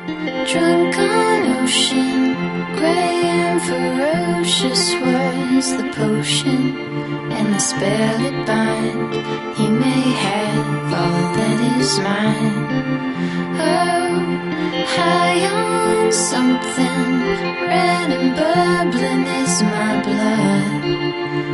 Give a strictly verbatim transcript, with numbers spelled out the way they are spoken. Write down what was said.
Drunk on ocean, grey and ferocious was the potion, and the spell it bind. He may have all that is mine. Oh, high on something red and bubbling is my blood.